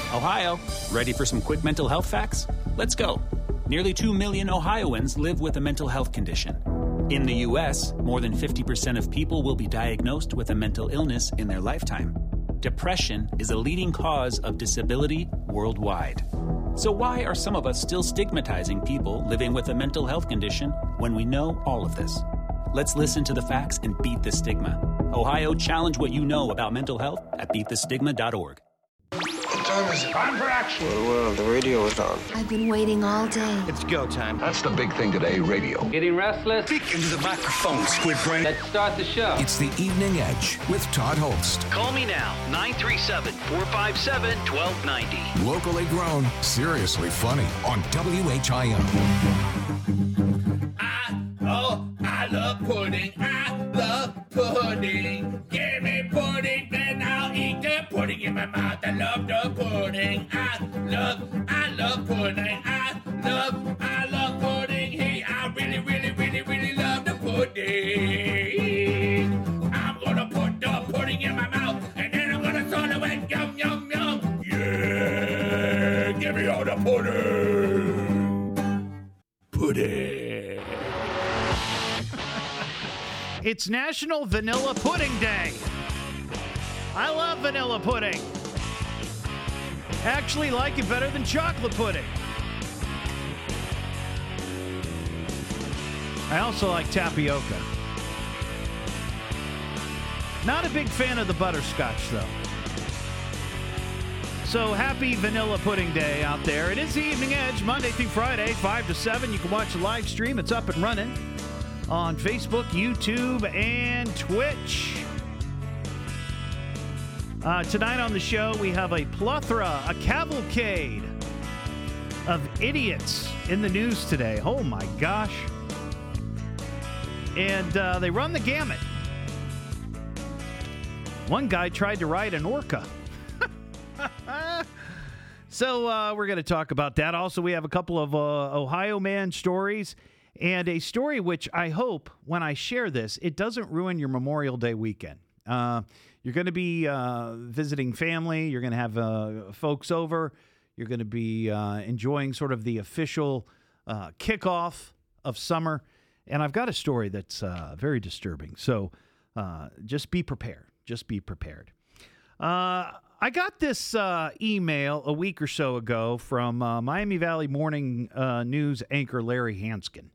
Ohio, ready for some quick mental health facts? Let's go. Nearly 2 million Ohioans live with a mental health condition. In the U.S., more than 50% of people will be diagnosed with a mental illness in their lifetime. Depression is a leading cause of disability worldwide. So why are some of us still stigmatizing people living with a mental health condition when we know all of this? Let's listen to the facts and beat the stigma. Ohio, challenge what you know about mental health at beatthestigma.org. What time is it? Time for action. Well, the radio is on. I've been waiting all day. It's go time. That's the big thing today, radio. Getting restless? Speak into the microphone, Squid Brain. Let's start the show. It's the Evening Edge with Todd Holst. Call me now, 937-457-1290. Locally grown, seriously funny on WHIM. I love pudding. I love pudding. Give me pudding, then I'll eat the pudding in my mouth. I love the pudding. I love pudding. I love pudding. Hey, I really love the pudding. I'm gonna put the pudding in my mouth, and then I'm gonna swallow it. Yum, yum, yum. Yeah, give me all the pudding. Pudding. It's National Vanilla Pudding Day. I love vanilla pudding. Actually like it better than chocolate pudding. I also like tapioca. Not a big fan of the butterscotch, though. So happy Vanilla Pudding Day out there. It is the Evening Edge, Monday through Friday, 5 to 7. You can watch the live stream. It's up and running on Facebook, YouTube, and Twitch. Tonight on the show, we have a plethora, a cavalcade of idiots in the news today. Oh, my gosh. And they run the gamut. One guy tried to ride an orca. So we're going to talk about that. Also, we have a couple of Ohio man stories. And a story which I hope, when I share this, it doesn't ruin your Memorial Day weekend. You're going to be visiting family. You're going to have folks over. You're going to be enjoying sort of the official kickoff of summer. And I've got a story that's very disturbing. So just be prepared. Just be prepared. I got this email a week or so ago from Miami Valley Morning News anchor Larry Hanskin.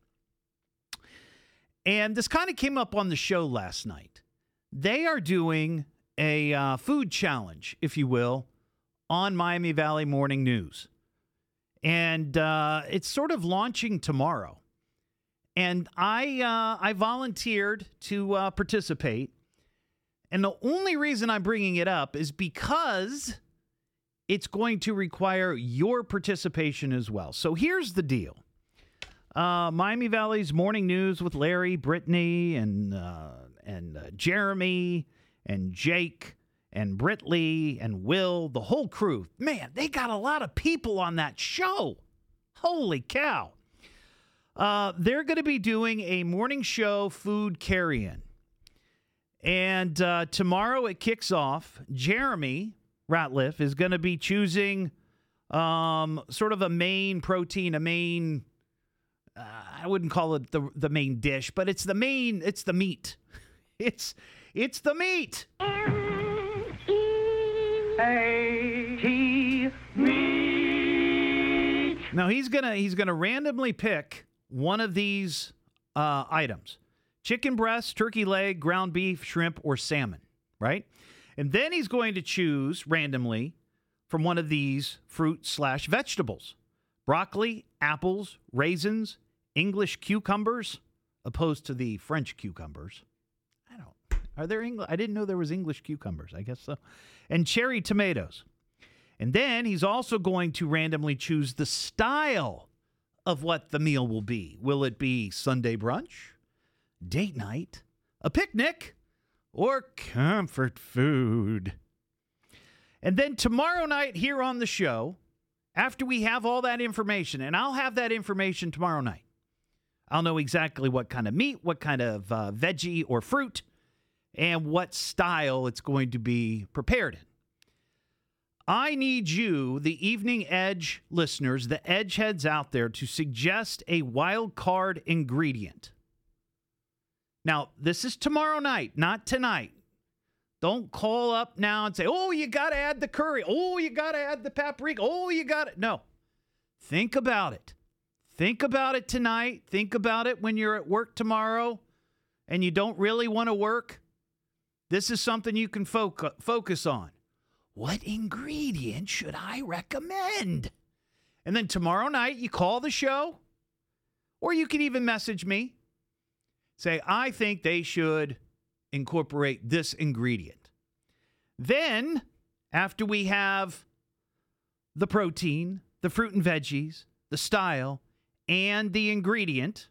And this kind of came up on the show last night. They are doing a food challenge, if you will, on Miami Valley Morning News. And it's sort of launching tomorrow. And I volunteered to participate. And the only reason I'm bringing it up is because it's going to require your participation as well. So here's the deal. Miami Valley's Morning News with Larry, Brittany, and Jeremy, and Jake, and Britley, and Will, the whole crew. Man, they got a lot of people on that show. Holy cow. They're going to be doing a morning show food carry-in. And tomorrow it kicks off. Jeremy Ratliff is going to be choosing sort of a main protein, a main... I wouldn't call it the main dish, but it's the meat. It's the meat. A-T meat. Now he's gonna randomly pick one of these items: chicken breast, turkey leg, ground beef, shrimp, or salmon. Right, and then he's going to choose randomly from one of these fruit/vegetables: broccoli, apples, raisins, English cucumbers, opposed to the French cucumbers. Are there English? I didn't know there was English cucumbers. I guess so. And cherry tomatoes. And then he's also going to randomly choose the style of what the meal will be. Will it be Sunday brunch, date night, a picnic, or comfort food? And then tomorrow night here on the show, after we have all that information, and I'll have that information tomorrow night, I'll know exactly what kind of meat, what kind of veggie or fruit, and what style it's going to be prepared in. I need you, the Evening Edge listeners, the Edge heads out there, to suggest a wild card ingredient. Now, this is tomorrow night, not tonight. Don't call up now and say, oh, you got to add the curry. Oh, you got to add the paprika. Oh, you got it. No. Think about it. Think about it tonight. Think about it when you're at work tomorrow and you don't really want to work. This is something you can focus on. What ingredient should I recommend? And then tomorrow night, you call the show, or you can even message me. Say, I think they should incorporate this ingredient. Then, after we have the protein, the fruit and veggies, the style, and the ingredient,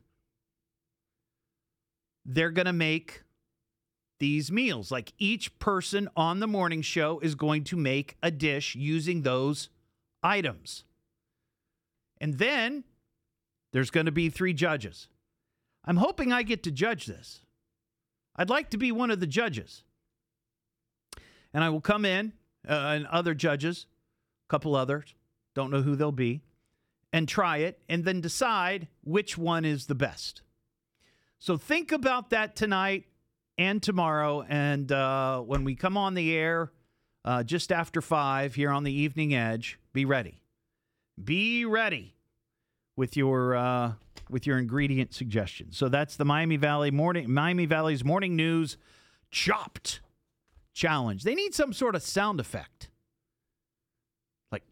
they're going to make these meals. Like each person on the morning show is going to make a dish using those items. And then there's going to be 3 judges. I'm hoping I get to judge this. I'd like to be one of the judges. And I will come in, and other judges, a couple others, don't know who they'll be, and try it, and then decide which one is the best. So think about that tonight and tomorrow, and when we come on the air just after 5 here on the Evening Edge, be ready. Be ready with your ingredient suggestions. So that's the Miami Valley's Morning News Chopped Challenge. They need some sort of sound effect, like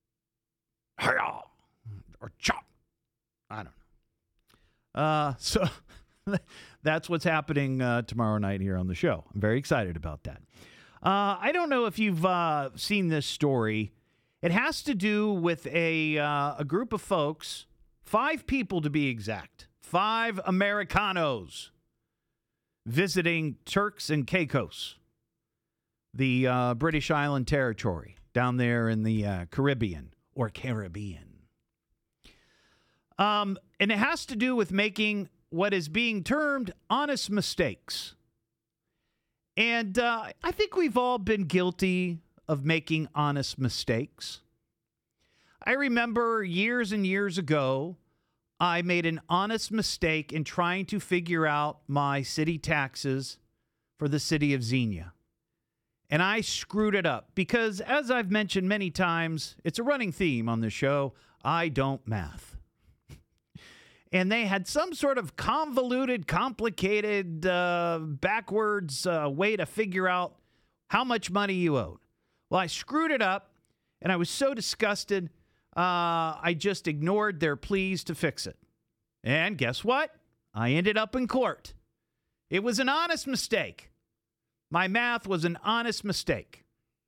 or chop. I don't know. So that's what's happening tomorrow night here on the show. I'm very excited about that. I don't know if you've seen this story. It has to do with a group of folks, 5 people to be exact, 5 Americanos visiting Turks and Caicos, the British Island territory down there in the Caribbean. And it has to do with making what is being termed honest mistakes. And I think we've all been guilty of making honest mistakes. I remember years and years ago, I made an honest mistake in trying to figure out my city taxes for the city of Xenia. And I screwed it up because, as I've mentioned many times, it's a running theme on the show, I don't math. And they had some sort of convoluted, complicated, backwards way to figure out how much money you owed. Well, I screwed it up, and I was so disgusted, I just ignored their pleas to fix it. And guess what? I ended up in court. It was an honest mistake. My math was an honest mistake.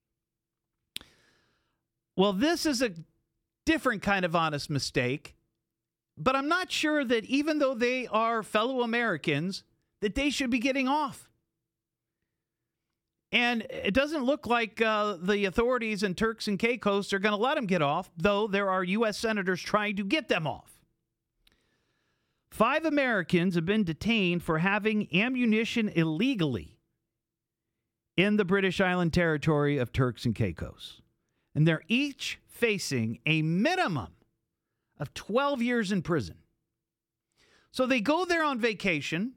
Well, this is a different kind of honest mistake, but I'm not sure that even though they are fellow Americans, that they should be getting off. And it doesn't look like the authorities in Turks and Caicos are going to let them get off, though there are U.S. senators trying to get them off. 5 Americans have been detained for having ammunition illegally in the British Island territory of Turks and Caicos. And they're each facing a minimum of 12 years in prison. So they go there on vacation,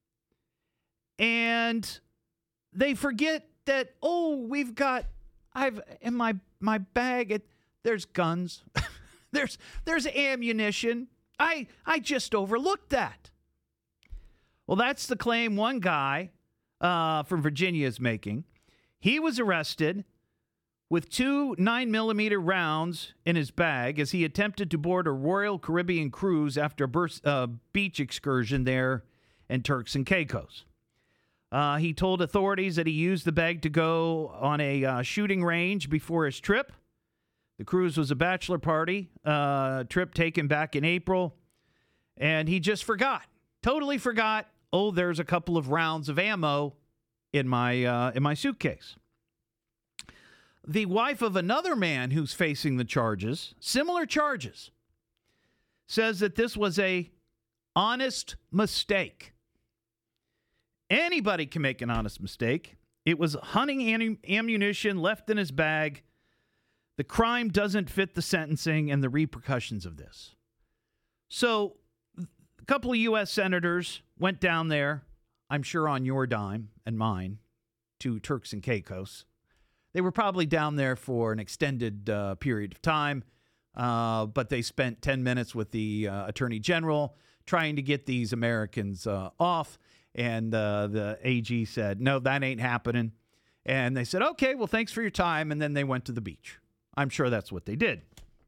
and they forget that, I've in my bag, there's guns, there's ammunition. I just overlooked that. Well, that's the claim one guy from Virginia is making. He was arrested with 2 9mm rounds in his bag as he attempted to board a Royal Caribbean cruise after a beach excursion there in Turks and Caicos. He told authorities that he used the bag to go on a shooting range before his trip. The cruise was a bachelor party trip taken back in April, and he just forgot, totally forgot. Oh, there's a couple of rounds of ammo in my suitcase. The wife of another man who's facing the charges, similar charges, says that this was a honest mistake. Anybody can make an honest mistake. It was hunting ammunition left in his bag The crime doesn't fit the sentencing and the repercussions of this. So a couple of U.S. senators went down there, I'm sure on your dime and mine, to Turks and Caicos. They were probably down there for an extended period of time, but they spent 10 minutes with the Attorney General trying to get these Americans off. And the AG said, no, that ain't happening. And they said, okay, well, thanks for your time. And then they went to the beach. I'm sure that's what they did.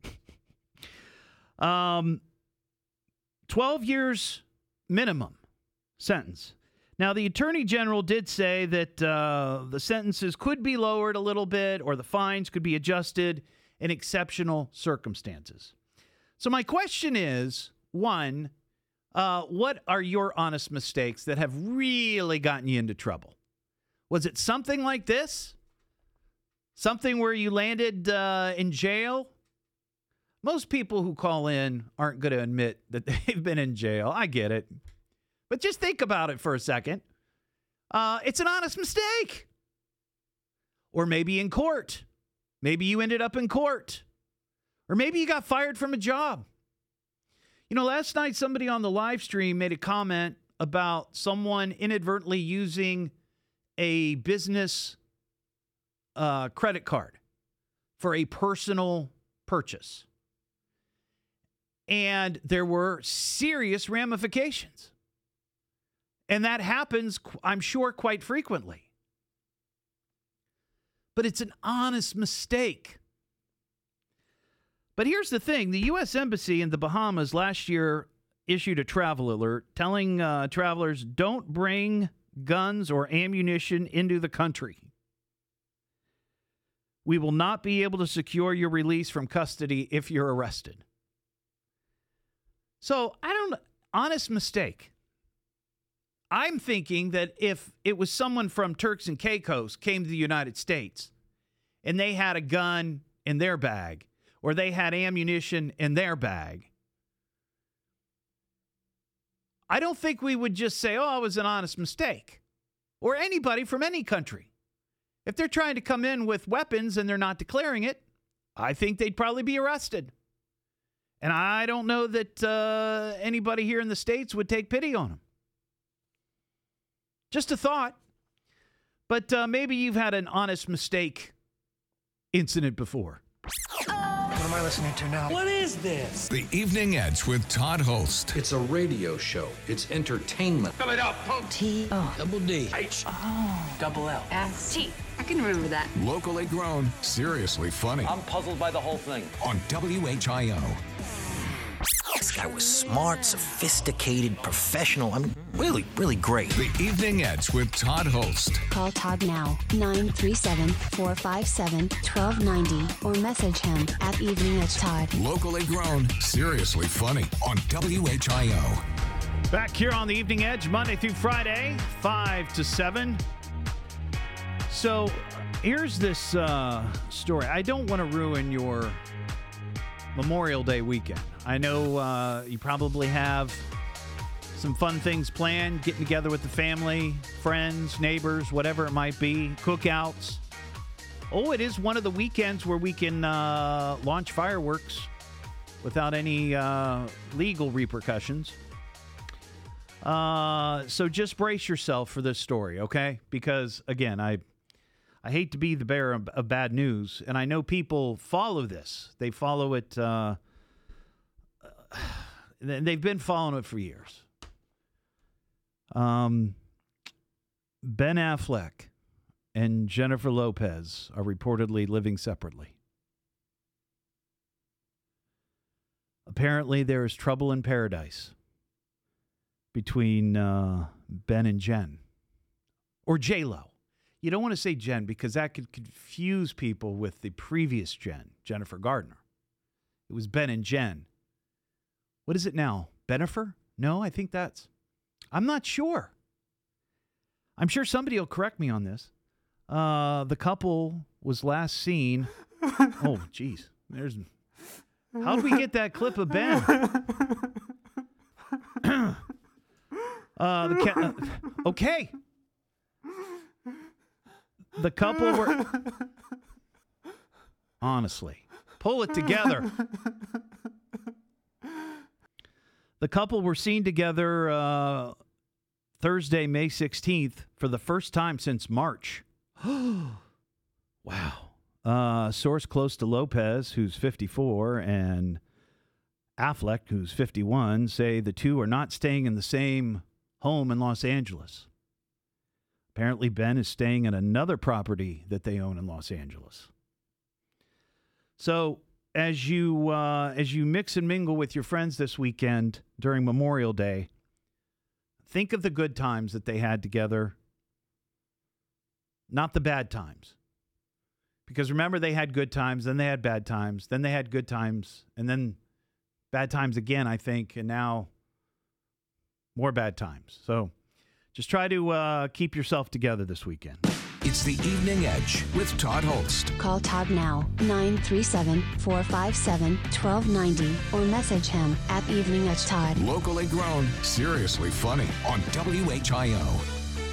12 years minimum sentence. Now, the Attorney General did say that the sentences could be lowered a little bit or the fines could be adjusted in exceptional circumstances. So my question is, one, what are your honest mistakes that have really gotten you into trouble? Was it something like this? Something where you landed in jail? Most people who call in aren't going to admit that they've been in jail. I get it. But just think about it for a second. It's an honest mistake. Or maybe in court. Maybe you ended up in court. Or maybe you got fired from a job. You know, last night somebody on the live stream made a comment about someone inadvertently using a business credit card for a personal purchase. And there were serious ramifications. And that happens, I'm sure, quite frequently. But it's an honest mistake. But here's the thing. The U.S. Embassy in the Bahamas last year issued a travel alert telling travelers don't bring guns or ammunition into the country. We will not be able to secure your release from custody if you're arrested. So, honest mistake. I'm thinking that if it was someone from Turks and Caicos came to the United States and they had a gun in their bag or they had ammunition in their bag, I don't think we would just say, oh, it was an honest mistake. Or anybody from any country. If they're trying to come in with weapons and they're not declaring it, I think they'd probably be arrested. And I don't know that anybody here in the States would take pity on them. Just a thought. But maybe you've had an honest mistake incident before. What am I listening to now? What is this? The Evening Edge with Todd Holst. It's a radio show. It's entertainment. Fill it up. T-O. Double D. Double L. S-T. I can remember that. Locally grown, seriously funny. I'm puzzled by the whole thing. On WHIO. This guy was smart, sophisticated, professional. I mean, really, really great. The Evening Edge with Todd Holst. Call Todd now, 937-457-1290, or message him at Evening Edge Todd. Locally grown, seriously funny. On WHIO. Back here on the Evening Edge, Monday through Friday, 5 to 7. So here's this story. I don't want to ruin your Memorial Day weekend. I know you probably have some fun things planned, getting together with the family, friends, neighbors, whatever it might be, cookouts. Oh, it is one of the weekends where we can launch fireworks without any legal repercussions. So just brace yourself for this story, okay? Because, again, I hate to be the bearer of bad news, and I know people follow this. They follow it. They've been following it for years. Ben Affleck and Jennifer Lopez are reportedly living separately. Apparently, there is trouble in paradise between Ben and Jen. Or J-Lo. You don't want to say Jen because that could confuse people with the previous Jen, Jennifer Gardner. It was Ben and Jen. What is it now? Benifer? No, I think I'm not sure. I'm sure somebody will correct me on this. The couple was last seen. Oh, geez. How did we get that clip of Ben? Okay. The couple were... Honestly. Pull it together. The couple were seen together Thursday, May 16th, for the first time since March. Wow. Source close to Lopez, who's 54, and Affleck, who's 51, say the two are not staying in the same home in Los Angeles. Apparently, Ben is staying at another property that they own in Los Angeles. So, as you mix and mingle with your friends this weekend during Memorial Day, think of the good times that they had together, not the bad times. Because remember, they had good times, then they had bad times, then they had good times, and then bad times again, I think, and now more bad times. So just try to keep yourself together this weekend. It's the Evening Edge with Todd Holst. Call Todd now, 937-457-1290, or message him at Evening Edge Todd. Locally grown, seriously funny on WHIO.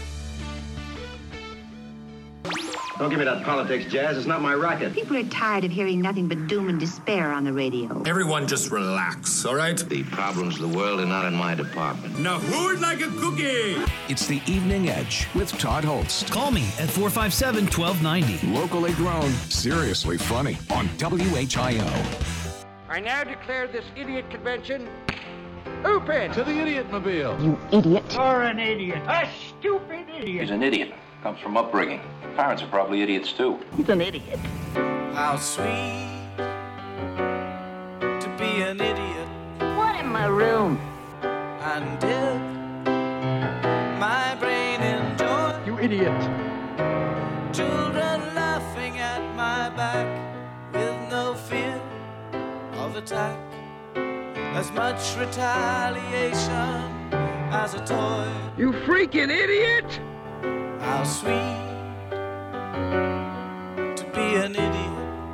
Don't give me that politics, Jazz. It's not my racket. People are tired of hearing nothing but doom and despair on the radio. Everyone just relax, all right? The problems of the world are not in my department. Now who'd like a cookie? It's the Evening Edge with Todd Holst. Call me at 457-1290. Locally grown, seriously funny on WHIO. I now declare this idiot convention open. To the Idiot Mobile. You idiot. You're an idiot. A stupid idiot. He's an idiot. Comes from upbringing. Parents are probably idiots, too. He's an idiot. How sweet to be an idiot. What in my room? And dip my brain in joy. You idiot. Children laughing at my back with no fear of attack. As much retaliation as a toy. You freaking idiot! How sweet to be an idiot.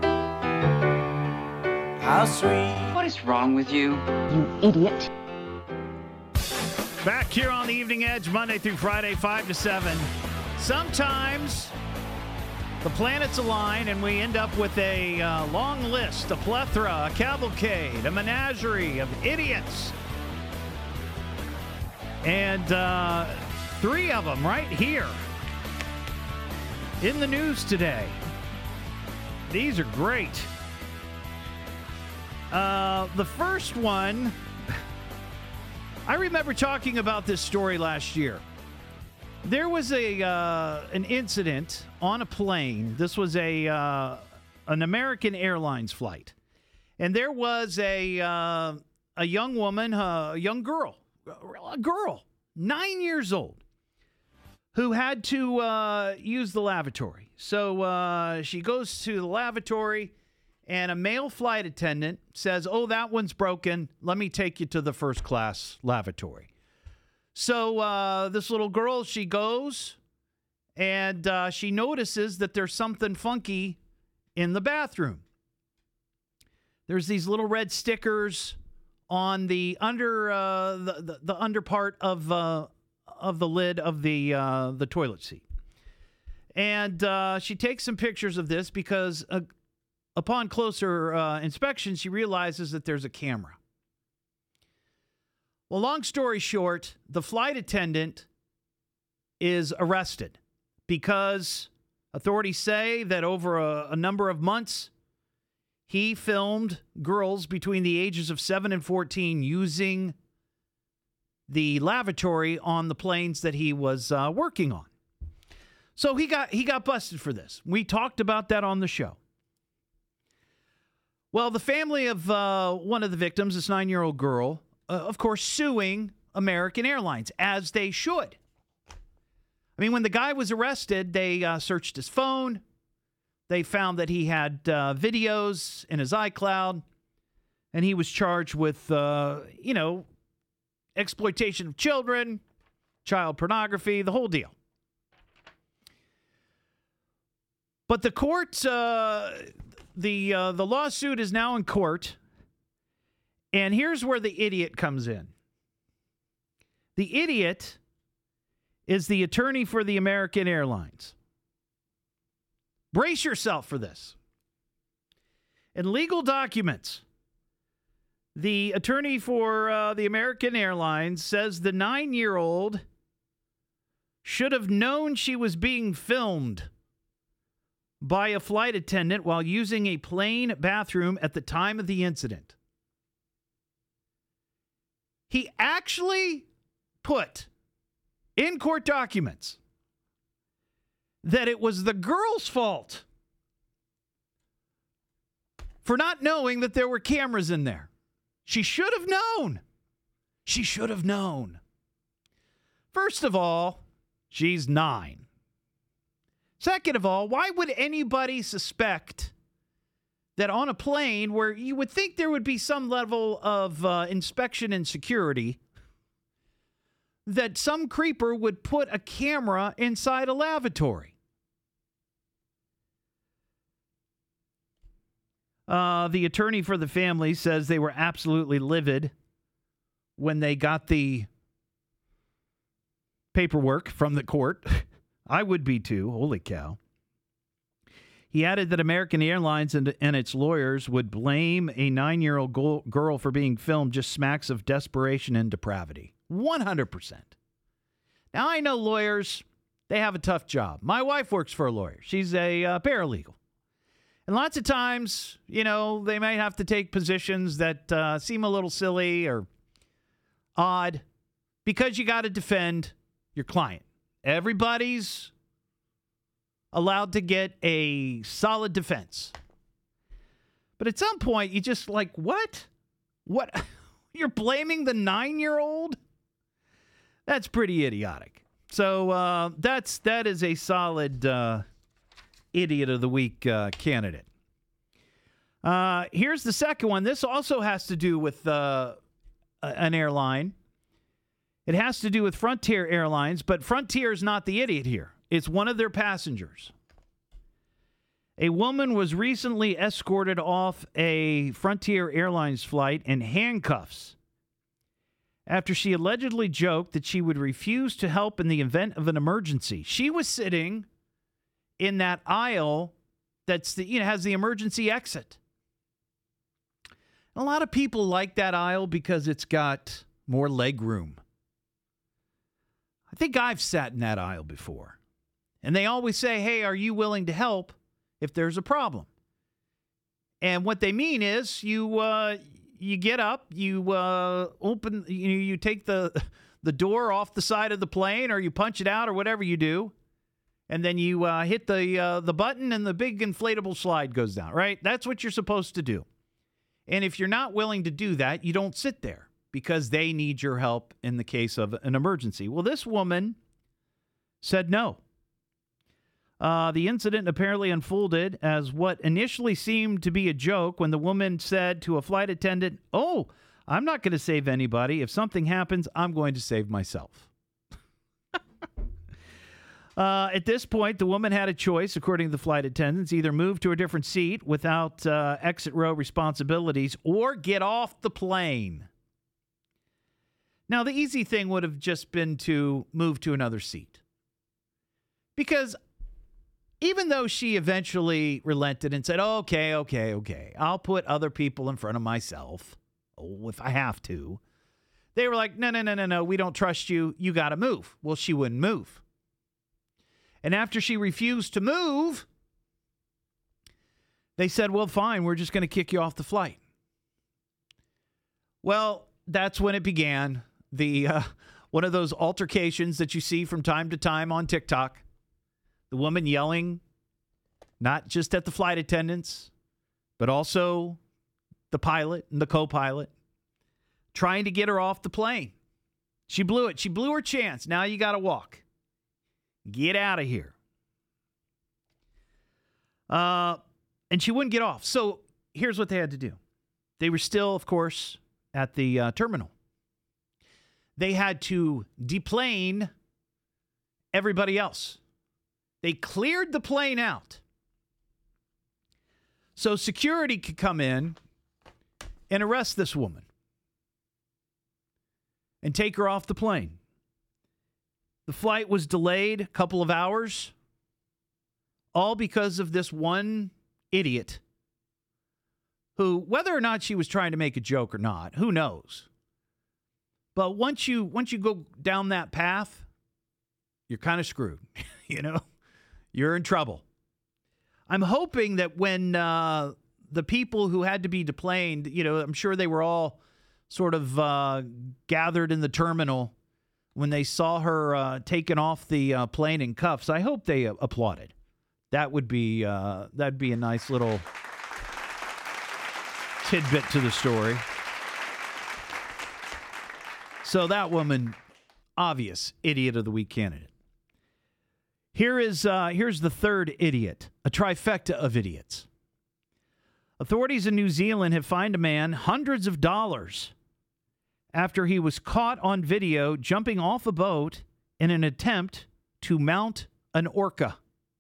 How sweet. What is wrong with you? You idiot. Back here on the Evening Edge, Monday through Friday, 5 to 7. Sometimes the planets align and we end up with a long list, a plethora, a cavalcade, a menagerie of idiots. And 3 of them right here in the news today. These are great. The first one, I remember talking about this story last year. There was an incident on a plane. This was an American Airlines flight, and there was a young woman, a young girl, 9 years old, who had to use the lavatory. So she goes to the lavatory, and a male flight attendant says, "Oh, that one's broken. Let me take you to the first class lavatory." So this little girl, she goes, and she notices that there's something funky in the bathroom. There's these little red stickers on the under the under part of the lid of the toilet seat. And she takes some pictures of this because upon closer inspection, she realizes that there's a camera. Well, long story short, the flight attendant is arrested because authorities say that over a number of months, he filmed girls between the ages of 7 and 14 using the lavatory on the planes that he was working on. So he got busted for this. We talked about that on the show. Well, the family of one of the victims, this 9-year-old girl, of course, suing American Airlines, as they should. I mean, when the guy was arrested, they searched his phone. They found that he had videos in his iCloud, and he was charged with, exploitation of children, child pornography, the whole deal. But the court, the lawsuit is now in court, and here's where the idiot comes in. The idiot is the attorney for the American Airlines. Brace yourself for this. In legal documents, the attorney for the American Airlines says the 9-year-old should have known she was being filmed by a flight attendant while using a plane bathroom at the time of the incident. He actually put in court documents that it was the girl's fault for not knowing that there were cameras in there. She should have known. She should have known. First of all, she's 9. Second of all, why would anybody suspect that on a plane where you would think there would be some level of inspection and security, that some creeper would put a camera inside a lavatory? The attorney for the family says they were absolutely livid when they got the paperwork from the court. I would be too. Holy cow. He added that American Airlines and its lawyers would blame a 9-year-old girl for being filmed just smacks of desperation and depravity. 100%. Now, I know lawyers, they have a tough job. My wife works for a lawyer. She's a paralegal. And lots of times, you know, they might have to take positions that seem a little silly or odd because you got to defend your client. Everybody's allowed to get a solid defense. But at some point, you just like, what? What? You're blaming the 9-year-old? That's pretty idiotic. So that is a solid Idiot of the Week candidate. Here's the second one. This also has to do with an airline. It has to do with Frontier Airlines, but Frontier is not the idiot here. It's one of their passengers. A woman was recently escorted off a Frontier Airlines flight in handcuffs after she allegedly joked that she would refuse to help in the event of an emergency. She was sitting in that aisle that's has the emergency exit. A lot of people like that aisle because it's got more leg room. I think I've sat in that aisle before. And they always say, hey, are you willing to help if there's a problem? And what they mean is you get up, you open, you take the door off the side of the plane, or you punch it out, or whatever you do. And then you hit the button and the big inflatable slide goes down, right? That's what you're supposed to do. And if you're not willing to do that, you don't sit there because they need your help in the case of an emergency. Well, this woman said no. The incident apparently unfolded as what initially seemed to be a joke when the woman said to a flight attendant, "Oh, I'm not going to save anybody. If something happens, I'm going to save myself." At this point, the woman had a choice, according to the flight attendants, either move to a different seat without exit row responsibilities or get off the plane. Now, the easy thing would have just been to move to another seat. Because even though she eventually relented and said, okay, I'll put other people in front of myself, if I have to, they were like, no, we don't trust you. You got to move. Well, she wouldn't move. And after she refused to move, they said, well, fine, we're just going to kick you off the flight. Well, that's when it began. One of those altercations that you see from time to time on TikTok. The woman yelling, not just at the flight attendants, but also the pilot and the co-pilot, trying to get her off the plane. She blew it. She blew her chance. Now you got to walk. Get out of here. And she wouldn't get off. So here's what they had to do. They were still, of course, at the terminal. They had to deplane everybody else. They cleared the plane out so security could come in and arrest this woman and take her off the plane. The flight was delayed a couple of hours, all because of this one idiot who, whether or not she was trying to make a joke or not, who knows? But once you go down that path, you're kind of screwed. You know, you're in trouble. I'm hoping that when the people who had to be deplaned, you know, I'm sure they were all sort of gathered in the terminal when they saw her taken off the plane in cuffs. I hope they applauded. That would be that'd be a nice little tidbit to the story. So that woman, obvious idiot of the week candidate. Here's the third idiot, a trifecta of idiots. Authorities in New Zealand have fined a man hundreds of dollars after he was caught on video jumping off a boat in an attempt to mount an orca.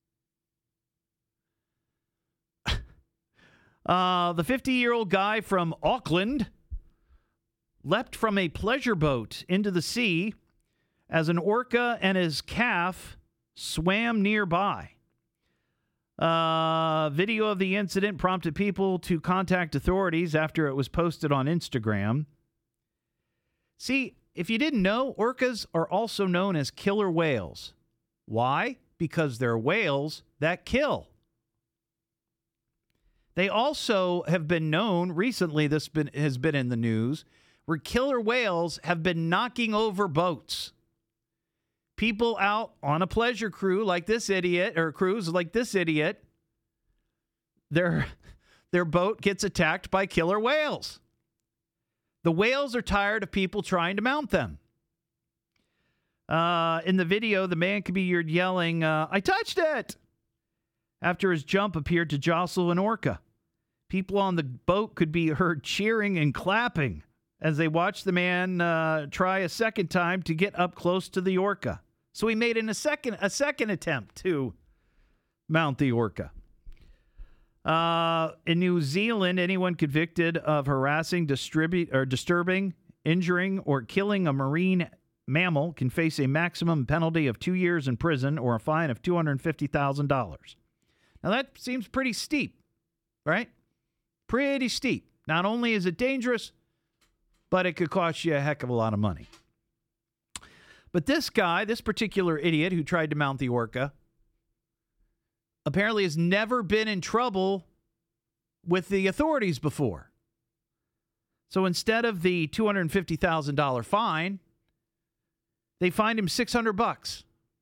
The 50-year-old guy from Auckland leapt from a pleasure boat into the sea as an orca and his calf swam nearby. Video of the incident prompted people to contact authorities after it was posted on Instagram. See, if you didn't know, orcas are also known as killer whales. Why? Because they're whales that kill. They also have been known, recently this has been in the news, where killer whales have been knocking over boats. People out on a pleasure cruise like this idiot, their boat gets attacked by killer whales. The whales are tired of people trying to mount them. In the video, the man could be heard yelling, "I touched it!" after his jump appeared to jostle an orca. People on the boat could be heard cheering and clapping as they watched the man try a second time to get up close to the orca. So he made a second attempt to mount the orca. In New Zealand, anyone convicted of harassing, disturbing, injuring, or killing a marine mammal can face a maximum penalty of 2 years in prison or a fine of $250,000. Now that seems pretty steep, right? Pretty steep. Not only is it dangerous, but it could cost you a heck of a lot of money. But this guy, this particular idiot who tried to mount the orca, apparently has never been in trouble with the authorities before. So instead of the $250,000 fine, they fined him $600.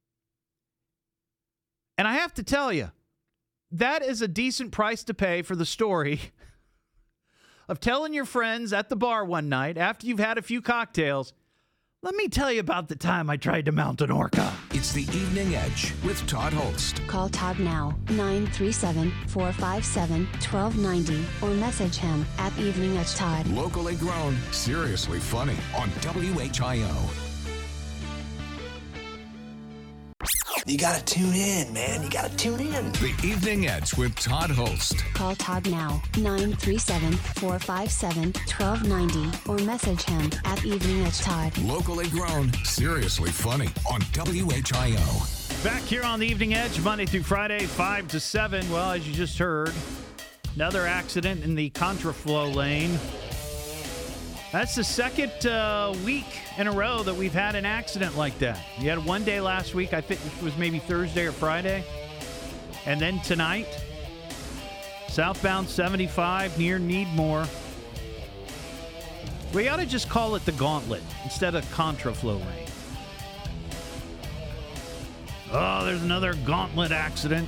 And I have to tell you, that is a decent price to pay for the story of telling your friends at the bar one night after you've had a few cocktails, let me tell you about the time I tried to mount an orca. It's the Evening Edge with Todd Holst. Call Todd now, 937-457-1290, or message him at Evening Edge Todd. Locally grown, seriously funny on WHIO. You gotta tune in, man. You gotta tune in. The Evening Edge with Todd Holst. Call Todd now, 937-457-1290, or message him at Evening Edge Todd. Locally grown, seriously funny on WHIO. Back here on the Evening Edge, Monday through Friday, 5 to 7. Well, as you just heard, another accident in the contraflow lane. That's the second week in a row that we've had an accident like that. You had one day last week, I think it was maybe Thursday or Friday. And then tonight, southbound 75 near Needmore. We ought to just call it the gauntlet instead of contraflow lane. Oh, there's another gauntlet accident.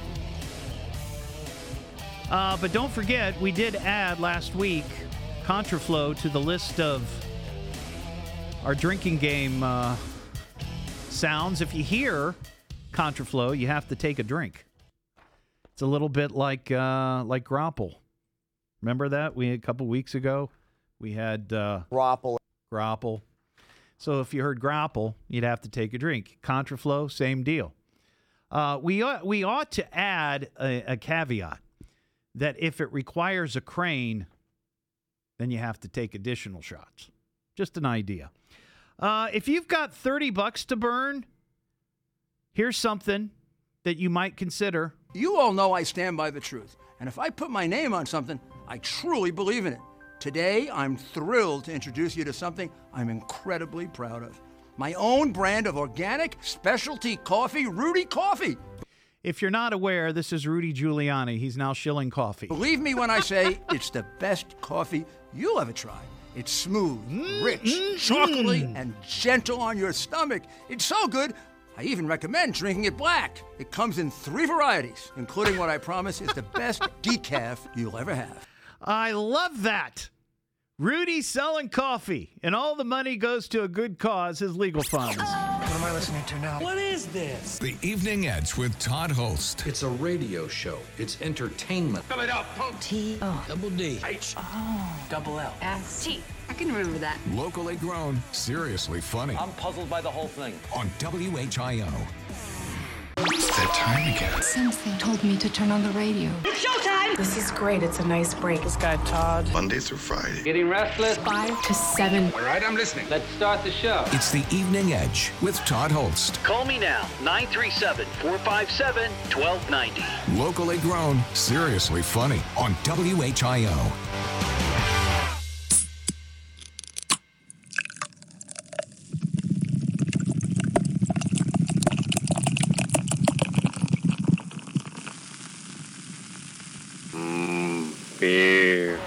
But don't forget, we did add last week contraflow to the list of our drinking game sounds. If you hear contraflow, you have to take a drink. It's a little bit like grapple. Remember that? A couple weeks ago, we had grapple. So if you heard grapple, you'd have to take a drink. Contraflow, same deal. We ought to add a caveat that if it requires a crane, then you have to take additional shots. Just an idea. If you've got $30 to burn, here's something that you might consider. You all know I stand by the truth. And if I put my name on something, I truly believe in it. Today, I'm thrilled to introduce you to something I'm incredibly proud of. My own brand of organic specialty coffee, Rudy Coffee. If you're not aware, this is Rudy Giuliani. He's now shilling coffee. Believe me when I say it's the best coffee you'll ever try. It's smooth, rich, chocolatey, and gentle on your stomach. It's so good, I even recommend drinking it black. It comes in 3 varieties, including what I promise is the best decaf you'll ever have. I love that. Rudy's selling coffee, and all the money goes to a good cause, his legal funds. What am I listening to now? What is this? The Evening Edge with Todd Holst. It's a radio show. It's entertainment. Fill it up, punk. T-O-double-D. H-O-double-L. S-T. I can remember that. Locally grown, seriously funny. I'm puzzled by the whole thing. On WHIO. It's that time again. Something told me to turn on the radio. It's showtime! This is great. It's a nice break. This guy, Todd. Monday through Friday. Getting restless? 5 to 7. All right, I'm listening. Let's start the show. It's the Evening Edge with Todd Holst. Call me now, 937-457-1290. Locally grown, seriously funny. On WHIO. Beer.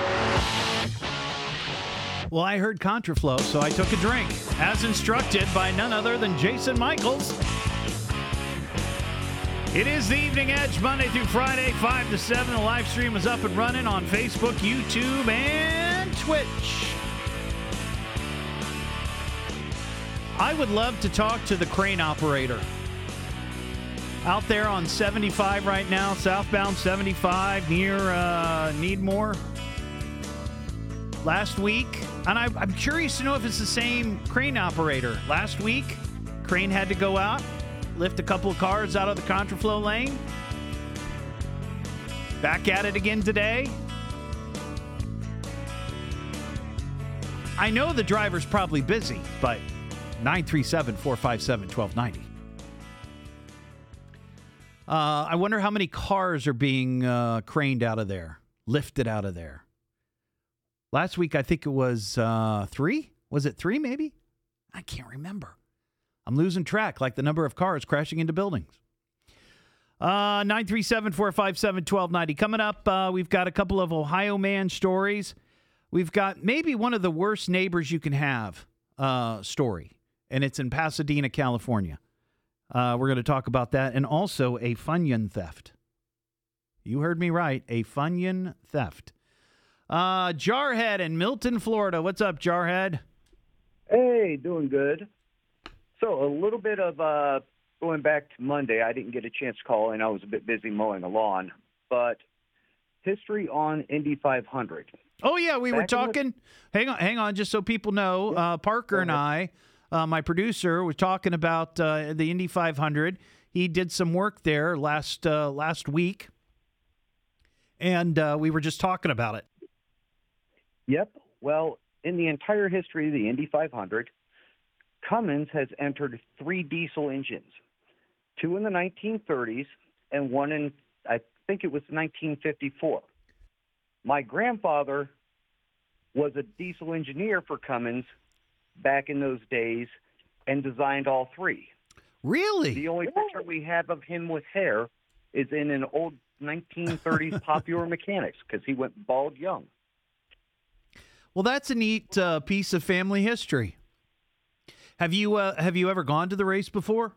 Well, I heard contraflow, so I took a drink, as instructed by none other than Jason Michaels. It is the Evening Edge, Monday through Friday, 5 to 7. The live stream is up and running on Facebook, YouTube, and Twitch. I would love to talk to the crane operator. Out there on 75 right now, southbound 75 near Needmore. Last week, and I'm curious to know if it's the same crane operator. Last week, crane had to go out, lift a couple of cars out of the contraflow lane. Back at it again today. I know the driver's probably busy, but 937-457-1290. I wonder how many cars are being craned out of there, lifted out of there. Last week, I think it was 3. Was it 3, maybe? I can't remember. I'm losing track, like the number of cars crashing into buildings. 937-457-1290. Coming up, we've got a couple of Ohio man stories. We've got maybe one of the worst neighbors you can have story, and it's in Pasadena, California. We're going to talk about that, and also a Funyun theft. You heard me right, a Funyun theft. Jarhead in Milton, Florida. What's up, Jarhead? Hey, doing good. So a little bit of going back to Monday. I didn't get a chance to call in. I was a bit busy mowing the lawn. But history on Indy 500. Oh, yeah, we were talking. Hang on, just so people know. Parker and I, my producer, was talking about the Indy 500. He did some work there last week, and we were just talking about it. Yep. Well, in the entire history of the Indy 500, Cummins has entered 3 diesel engines, 2 in the 1930s and 1 in, I think it was 1954. My grandfather was a diesel engineer for Cummins back in those days and designed all 3. Really? The only picture we have of him with hair is in an old 1930s Popular Mechanics because he went bald young. Well, that's a neat piece of family history. Have you ever gone to the race before?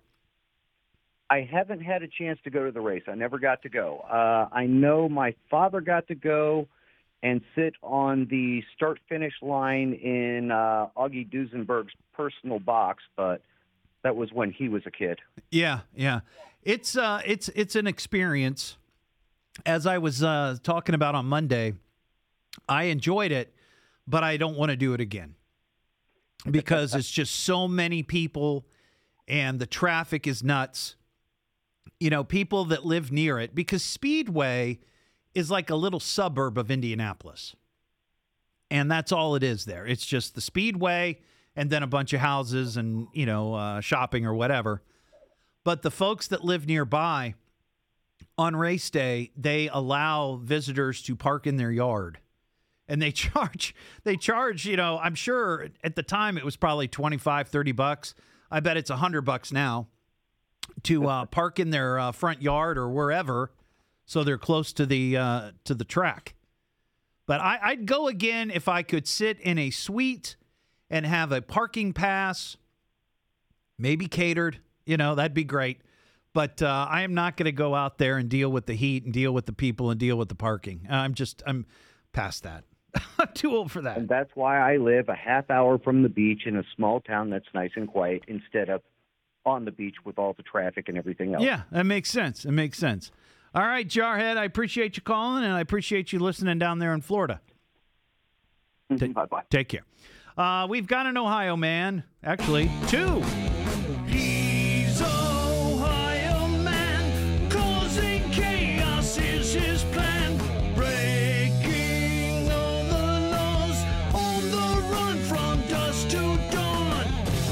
I haven't had a chance to go to the race. I never got to go. I know my father got to go and sit on the start-finish line in Augie Duesenberg's personal box, but that was when he was a kid. Yeah. It's an experience. As I was talking about on Monday, I enjoyed it, but I don't want to do it again because it's just so many people and the traffic is nuts. You know, people that live near it, because Speedway is like a little suburb of Indianapolis. And that's all it is there. It's just the Speedway and then a bunch of houses and, shopping or whatever. But the folks that live nearby on race day, they allow visitors to park in their yard. And they charge, I'm sure at the time it was probably $25, $30. I bet it's $100 now to park in their front yard or wherever, so they're close to the track. But I'd go again if I could sit in a suite and have a parking pass, maybe catered. That'd be great. But I am not going to go out there and deal with the heat and deal with the people and deal with the parking. I'm past that. I'm too old for that. And that's why I live a half hour from the beach in a small town that's nice and quiet instead of on the beach with all the traffic and everything else. Yeah, that makes sense. It makes sense. All right, Jarhead, I appreciate you calling, and I appreciate you listening down there in Florida. Bye-bye. Take care. We've got an Ohio man. Actually, two. He's Ohio man, causing chaos is his plan. Breaking all the laws, on the run from dusk to dawn.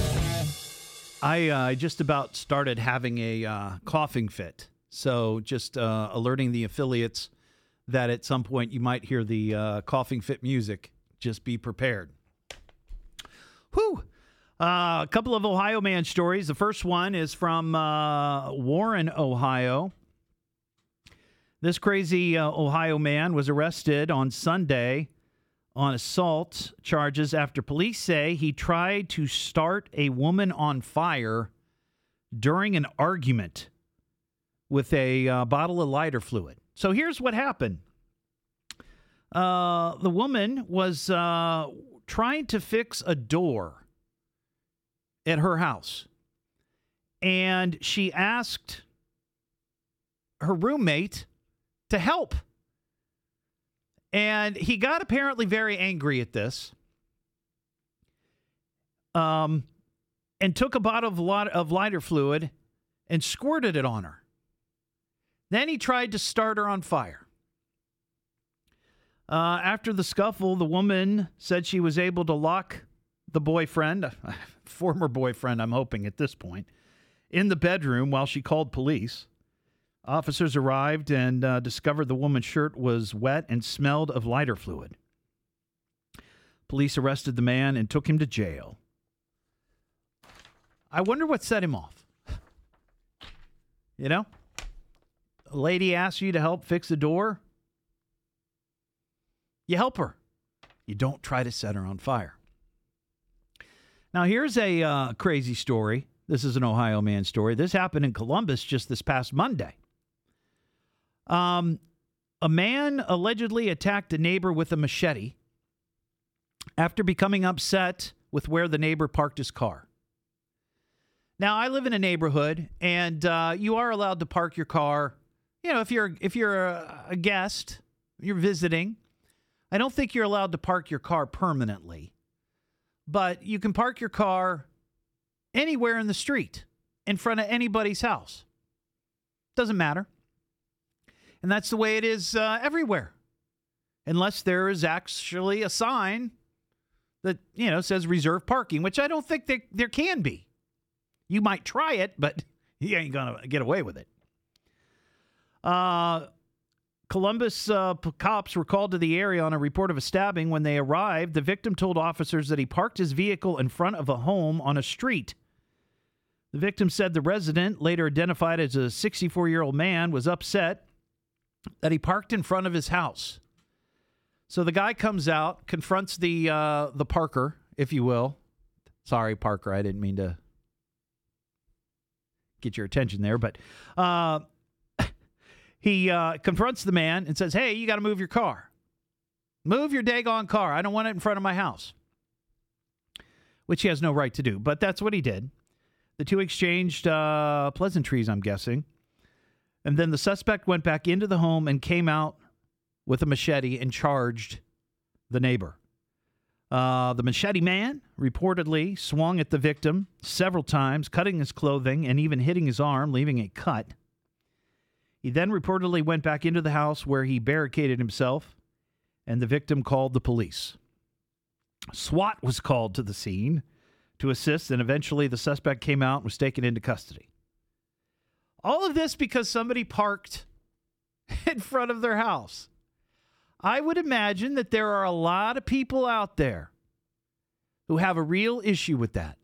I just about started having a coughing fit. So just alerting the affiliates that at some point you might hear the coughing fit music. Just be prepared. Whew. A couple of Ohio man stories. The first one is from Warren, Ohio. This crazy Ohio man was arrested on Sunday on assault charges after police say he tried to start a woman on fire during an argument with a bottle of lighter fluid. So here's what happened. The woman was trying to fix a door at her house. And she asked her roommate to help. And he got apparently very angry at this. And took a bottle of lighter fluid and squirted it on her. Then he tried to start her on fire. After the scuffle, the woman said she was able to lock the boyfriend, former boyfriend, I'm hoping at this point, in the bedroom while she called police. Officers arrived and discovered the woman's shirt was wet and smelled of lighter fluid. Police arrested the man and took him to jail. I wonder what set him off. A lady asks you to help fix the door. You help her. You don't try to set her on fire. Now, here's a crazy story. This is an Ohio man story. This happened in Columbus just this past Monday. A man allegedly attacked a neighbor with a machete after becoming upset with where the neighbor parked his car. Now, I live in a neighborhood, and you are allowed to park your car. If you're a guest, you're visiting. I don't think you're allowed to park your car permanently, but you can park your car anywhere in the street, in front of anybody's house. Doesn't matter. And that's the way it is everywhere, unless there is actually a sign that, says reserved parking, which I don't think there can be. You might try it, but you ain't going to get away with it. Columbus cops were called to the area on a report of a stabbing. When they arrived, the victim told officers that he parked his vehicle in front of a home on a street. The victim said the resident, later identified as a 64-year-old man, was upset that he parked in front of his house. So the guy comes out, confronts the parker, if you will. Sorry, Parker, I didn't mean to get your attention there, but he confronts the man and says, "Hey, you got to move your car. Move your daggone car. I don't want it in front of my house," which he has no right to do, but that's what he did. The two exchanged pleasantries, I'm guessing. And then the suspect went back into the home and came out with a machete and charged the neighbor. The machete man reportedly swung at the victim several times, cutting his clothing and even hitting his arm, leaving a cut. He then reportedly went back into the house where he barricaded himself, and the victim called the police. SWAT was called to the scene to assist, and eventually the suspect came out and was taken into custody. All of this because somebody parked in front of their house. I would imagine that there are a lot of people out there who have a real issue with that.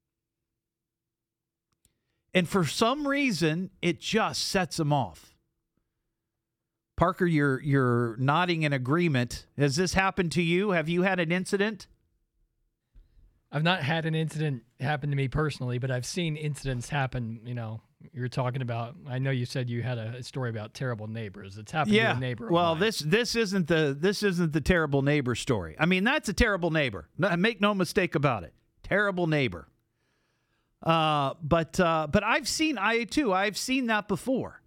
And for some reason, it just sets them off. Parker, you're nodding in agreement. Has this happened to you? Have you had an incident? I've not had an incident happen to me personally, but I've seen incidents happen. You're talking about, I know you said you had a story about terrible neighbors. It's happened to a neighbor. Well, this isn't the terrible neighbor story. I mean, that's a terrible neighbor. Make no mistake about it. Terrible neighbor. But I've seen that before.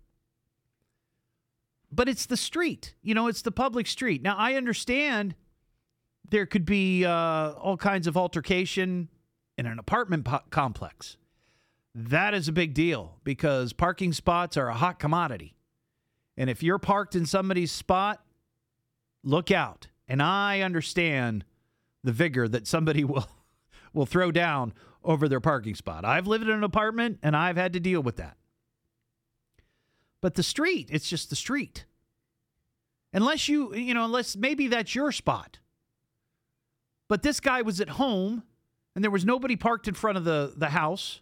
But it's the street. It's the public street. Now, I understand there could be all kinds of altercation in an apartment complex. That is a big deal because parking spots are a hot commodity. And if you're parked in somebody's spot, look out. And I understand the vigor that somebody will throw down over their parking spot. I've lived in an apartment and I've had to deal with that. But the street, it's just the street. Unless unless maybe that's your spot. But this guy was at home and there was nobody parked in front of the house.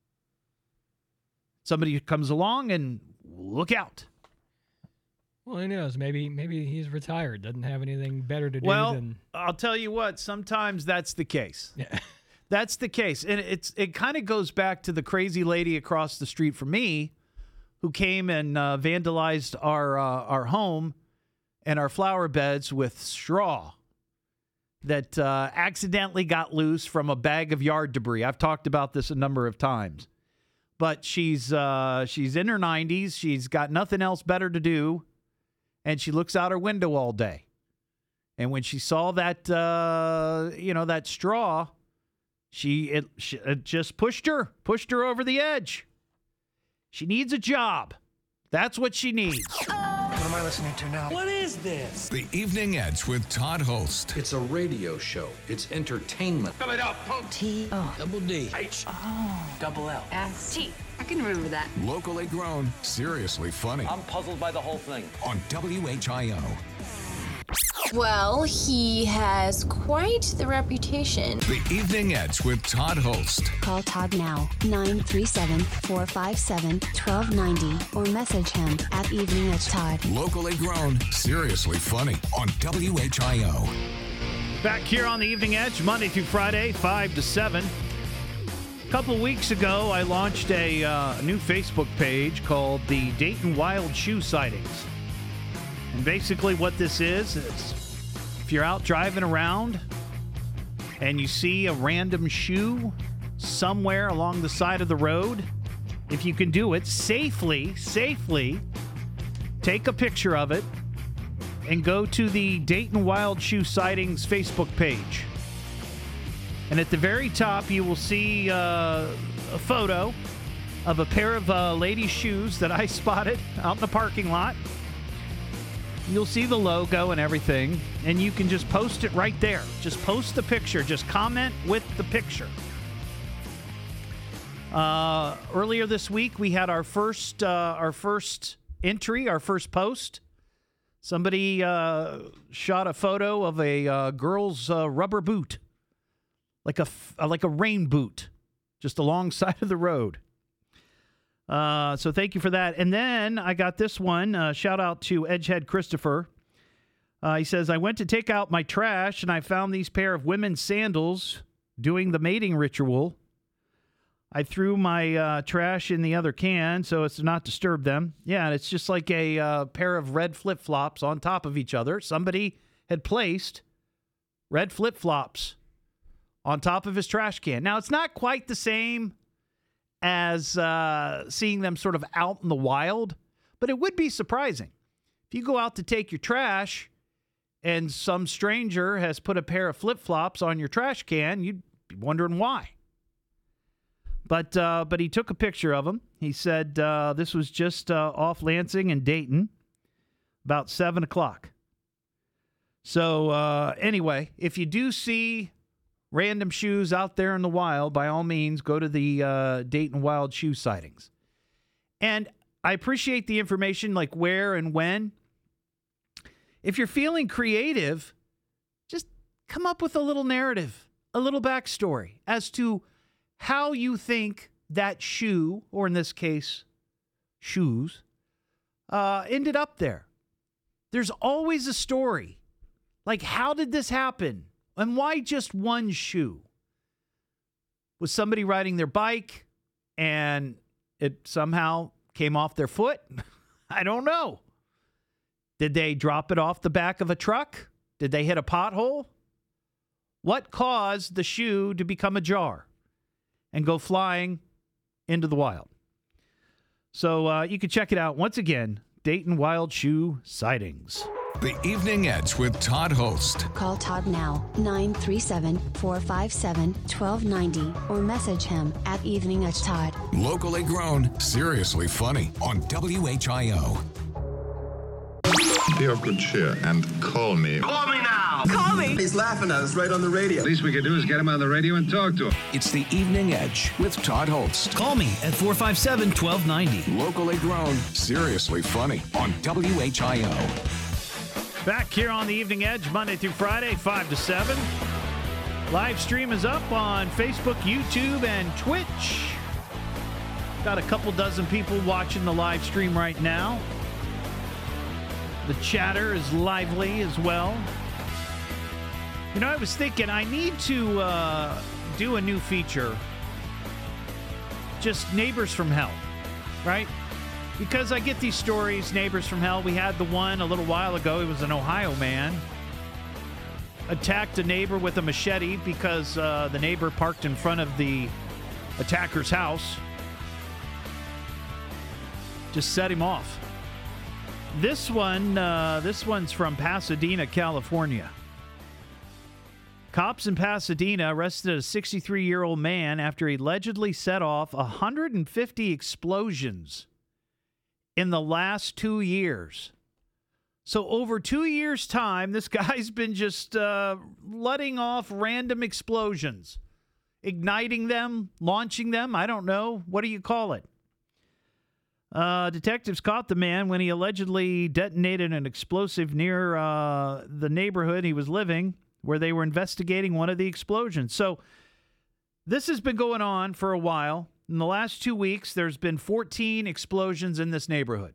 Somebody comes along and look out. Well, who knows? Maybe he's retired, doesn't have anything better to do than... I'll tell you what, sometimes that's the case. Yeah. That's the case. And it kind of goes back to the crazy lady across the street from me who came and vandalized our home and our flower beds with straw that accidentally got loose from a bag of yard debris. I've talked about this a number of times. But she's in her 90s. She's got nothing else better to do, and she looks out her window all day. And when she saw that that straw, it just pushed her over the edge. She needs a job. That's what she needs. What am I listening to now? What is this? The Evening Edge with Todd Holst. It's a radio show. It's entertainment. Fill it up, punk. T-O-double-D. H-O-double-L. S-T. I can remember that. Locally grown, seriously funny. I'm puzzled by the whole thing. On WHIO. Well, he has quite the reputation. The Evening Edge with Todd Holst. Call Todd now, 937-457-1290, or message him at Evening Edge Todd. Locally grown, seriously funny. On WHIO. Back here on the Evening Edge, Monday through Friday, 5 to 7. A couple of weeks ago, I launched a new Facebook page called the Dayton Wild Shoe Sightings. And basically what this is if you're out driving around and you see a random shoe somewhere along the side of the road, if you can do it safely, take a picture of it and go to the Dayton Wild Shoe Sightings Facebook page. And at the very top, you will see a photo of a pair of ladies' shoes that I spotted out in the parking lot. You'll see the logo and everything, and you can just post it right there. Just post the picture. Just comment with the picture. Earlier this week, we had our first entry, our first post. Somebody shot a photo of a girl's rubber boot, like a rain boot, just alongside of the road. So thank you for that. And then I got this one. Shout out to Edgehead Christopher. He says, I went to take out my trash and I found these pair of women's sandals doing the mating ritual. I threw my trash in the other can so as to not disturb them. Yeah, and it's just like a pair of red flip-flops on top of each other. Somebody had placed red flip-flops on top of his trash can. Now, it's not quite the same as seeing them sort of out in the wild, but it would be surprising. If you go out to take your trash and some stranger has put a pair of flip-flops on your trash can, you'd be wondering why. But he took a picture of them. He said this was just off Lansing and Dayton, about 7 o'clock. So anyway, if you do see random shoes out there in the wild, by all means, go to the Dayton Wild Shoe Sightings. And I appreciate the information, like where and when. If you're feeling creative, just come up with a little narrative, a little backstory as to how you think that shoe, or in this case, shoes, ended up there. There's always a story. Like, how did this happen? And why just one shoe? Was somebody riding their bike and it somehow came off their foot? I don't know. Did they drop it off the back of a truck? Did they hit a pothole? What caused the shoe to become ajar and go flying into the wild? So you can check it out once again. Dayton Wild Shoe Sightings. The Evening Edge with Todd Holst. Call Todd now, 937-457-1290, or message him at Evening Edge Todd. Locally grown, seriously funny on WHIO. Be of good cheer and call me. Call me now! Call me! He's laughing at us right on the radio. Least we could do is get him on the radio and talk to him. It's the Evening Edge with Todd Holst. Call me at 457-1290. Locally grown, seriously funny on WHIO. Back here on the Evening Edge, Monday through Friday, 5 to 7. Live stream is up on Facebook, YouTube, and Twitch. Got a couple dozen people watching the live stream right now. The chatter is lively as well. You know, I was thinking I need to do a new feature. Just Neighbors from Hell, right? Because I get these stories, Neighbors from Hell. We had the one a little while ago. It was an Ohio man. Attacked a neighbor with a machete because the neighbor parked in front of the attacker's house. Just set him off. This one's from Pasadena, California. Cops in Pasadena arrested a 63-year-old man after he allegedly set off 150 explosions in the last 2 years. So over 2 years' time, this guy's been just letting off random explosions, igniting them, launching them. I don't know. What do you call it? Detectives caught the man when he allegedly detonated an explosive near the neighborhood he was living, where they were investigating one of the explosions. So this has been going on for a while. In the last 2 weeks, there's been 14 explosions in this neighborhood.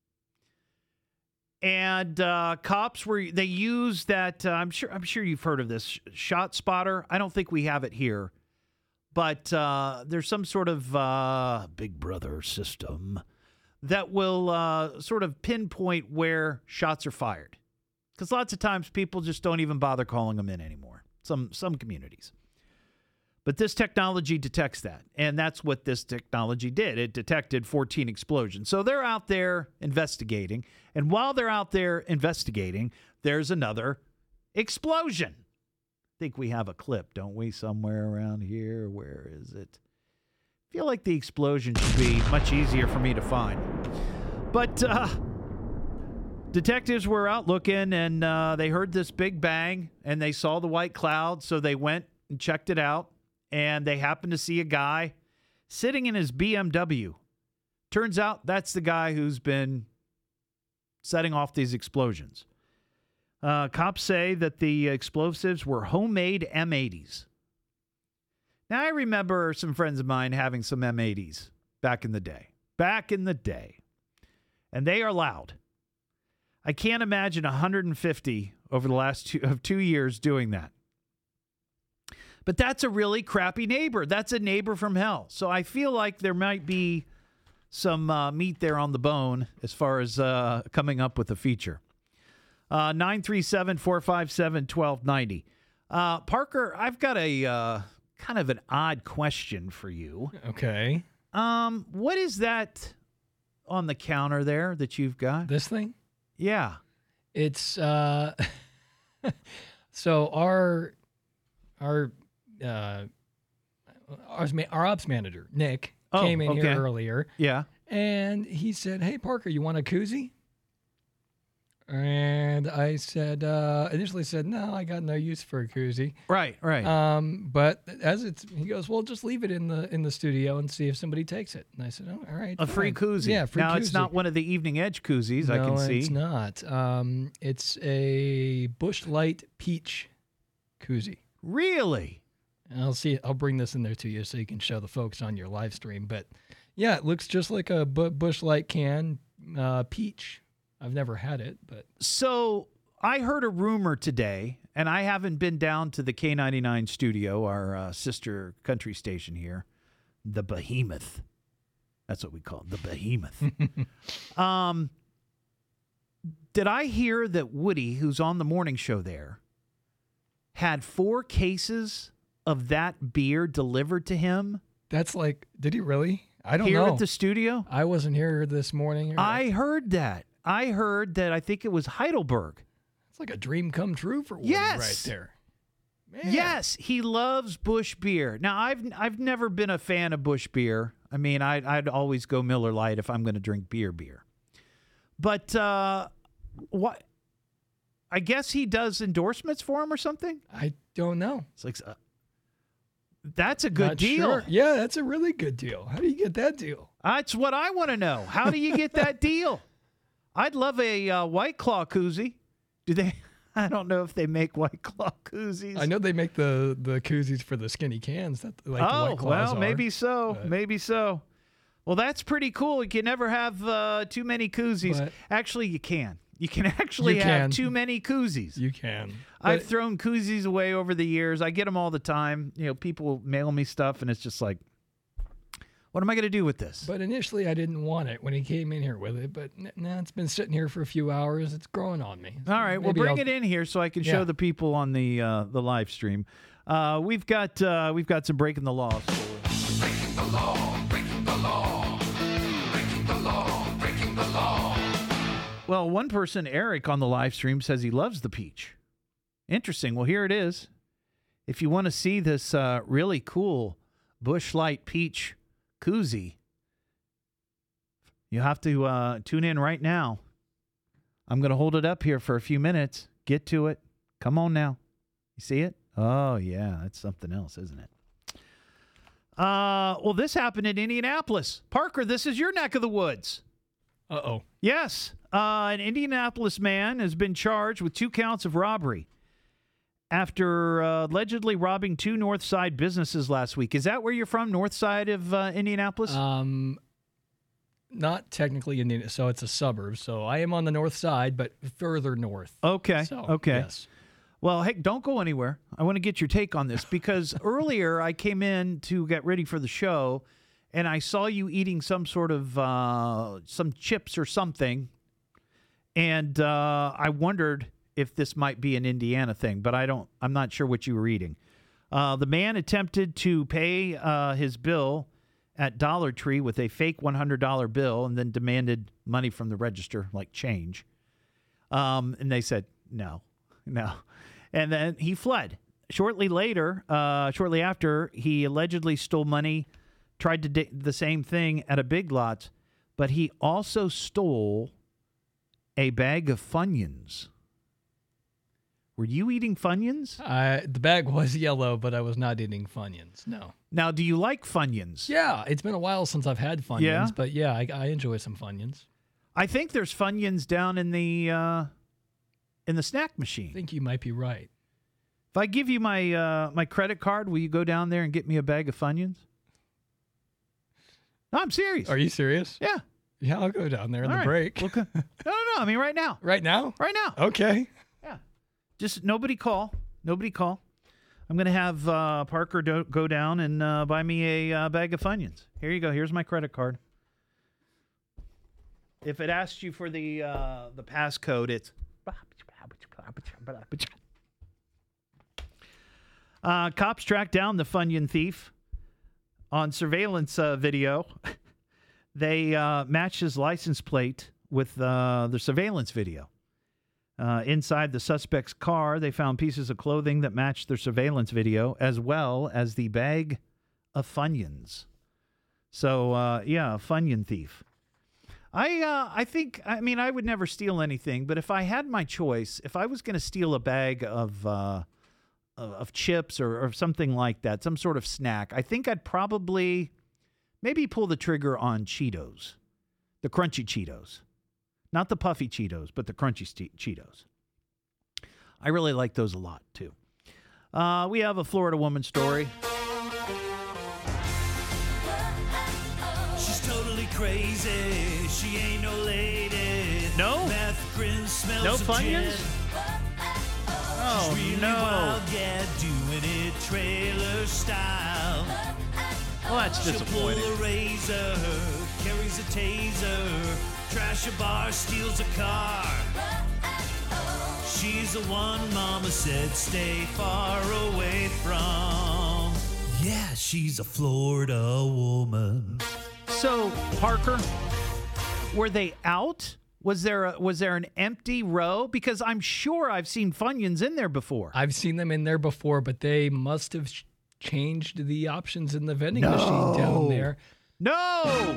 And cops they used that, I'm sure you've heard of this, Shot Spotter. I don't think we have it here. But there's some sort of Big Brother system that will sort of pinpoint where shots are fired. Because lots of times people just don't even bother calling them in anymore. Some communities. But this technology detects that. And that's what this technology did. It detected 14 explosions. So they're out there investigating. And while they're out there investigating, there's another explosion. I think we have a clip, don't we, somewhere around here? Where is it? I feel like the explosion should be much easier for me to find. But detectives were out looking, and they heard this big bang, and they saw the white cloud, so they went and checked it out, and they happened to see a guy sitting in his BMW. Turns out that's the guy who's been setting off these explosions. Cops say that the explosives were homemade M80s. Now, I remember some friends of mine having some M80s back in the day. And they are loud. I can't imagine 150 over the last 2 years doing that. But that's a really crappy neighbor. That's a neighbor from hell. So I feel like there might be some meat there on the bone as far as coming up with a feature. 937-457-1290. Parker, I've got a kind of an odd question for you. Okay. What is that on the counter there that you've got? This thing? Yeah. It's so our ops manager, Nick, came in here earlier. Yeah. And he said, "Hey, Parker, you want a koozie?" And I said, initially said, no, I got no use for a koozie. Right. But he goes, well, just leave it in the studio and see if somebody takes it. And I said, oh, all right. A free koozie. Yeah, free now, koozie. it's not one of the Evening Edge koozies, I can see. No, it's not. It's a Busch Light Peach koozie. Really? And I'll bring this in there to you so you can show the folks on your live stream. But yeah, it looks just like a Busch Light can peach. I've never had it, but so I heard a rumor today, and I haven't been down to the K99 studio, our sister country station here, the Behemoth. That's what we call it, the Behemoth. Did I hear that Woody, who's on the morning show there, had 4 cases of that beer delivered to him? That's like, did he really? I don't know. Here at the studio? I wasn't here this morning. I heard that. I think it was Heidelberg. It's like a dream come true for Woody right there. Man. Yes, he loves Busch beer. Now, I've never been a fan of Busch beer. I mean, I'd always go Miller Lite if I'm going to drink beer. But what? I guess he does endorsements for him or something? I don't know. It's like that's a good deal. Sure. Yeah, that's a really good deal. How do you get that deal? That's what I want to know. How do you get that deal? I'd love a White Claw koozie. Do they? I don't know if they make White Claw koozies. I know they make the koozies for the skinny cans. That the White Claws are, maybe so. But... Maybe so. Well, that's pretty cool. You can never have too many koozies. But actually, you can. You can actually have too many koozies. You can. I've thrown koozies away over the years. I get them all the time. You know, people mail me stuff, and it's just like, what am I going to do with this? But initially, I didn't want it when he came in here with it. But now it's been sitting here for a few hours. It's growing on me. All right, well, bring it in here so I can show the people on the live stream. We've got some breaking the law. Breaking the law, breaking the law, breaking the law, breaking the law. Well, one person, Eric, on the live stream says he loves the peach. Interesting. Well, here it is. If you want to see this really cool Busch Light Peach koozie, you have to tune in right now. I'm going to hold it up here for a few minutes. Get to it. Come on now. You see it? Oh, yeah. That's something else, isn't it? Well, this happened in Indianapolis. Parker, this is your neck of the woods. Uh-oh. Yes. An Indianapolis man has been charged with 2 counts of robbery after allegedly robbing 2 North Side businesses last week. Is that where you're from, North Side of Indianapolis? Not technically Indiana, so it's a suburb. So I am on the north side, but further north. Okay. So, okay. Yes. Well, hey, don't go anywhere. I want to get your take on this because earlier I came in to get ready for the show, and I saw you eating some sort of some chips or something, and I wondered if this might be an Indiana thing, but I'm not sure what you were eating. The man attempted to pay his bill at Dollar Tree with a fake $100 bill and then demanded money from the register, like change. And they said, no. And then he fled. Shortly after, he allegedly stole money, tried to do the same thing at a Big Lots, but he also stole a bag of Funyuns. Were you eating Funyuns? The bag was yellow, but I was not eating Funyuns, no. Now, do you like Funyuns? Yeah, it's been a while since I've had Funyuns, but yeah, I enjoy some Funyuns. I think there's Funyuns down in the snack machine. I think you might be right. If I give you my credit card, will you go down there and get me a bag of Funyuns? No, I'm serious. Are you serious? Yeah. Yeah, I'll go down there in the break. No. I mean, right now. Right now? Right now. Okay. Yeah. Just nobody call. I'm going to have Parker go down and buy me a bag of Funyuns. Here you go. Here's my credit card. If it asks you for the passcode, it's... Cops tracked down the Funyun thief on surveillance video. They matched his license plate with the surveillance video. Inside the suspect's car, they found pieces of clothing that matched their surveillance video, as well as the bag of Funyuns. So, a Funyun thief. I think, I mean, I would never steal anything, but if I had my choice, if I was going to steal a bag of chips or something like that, some sort of snack, I think I'd probably maybe pull the trigger on Cheetos, the crunchy Cheetos. Not the puffy Cheetos, but the crunchy Cheetos. I really like those a lot, too. We have a Florida woman story. She's totally crazy. She ain't no lady. No? Meth grin smells No of Funyuns? gin. Oh, She's really no. wild, yeah, doing it trailer style. Well, that's disappointing. She'll pull a razor, carries a taser, trash a bar, steals a car. She's the one Mama said stay far away from. Yeah, she's a Florida woman. So, Parker, were they out? Was there an empty row? Because I'm sure I've seen Funyuns in there before. I've seen them in there before, but they must have changed the options in the vending machine down there. No!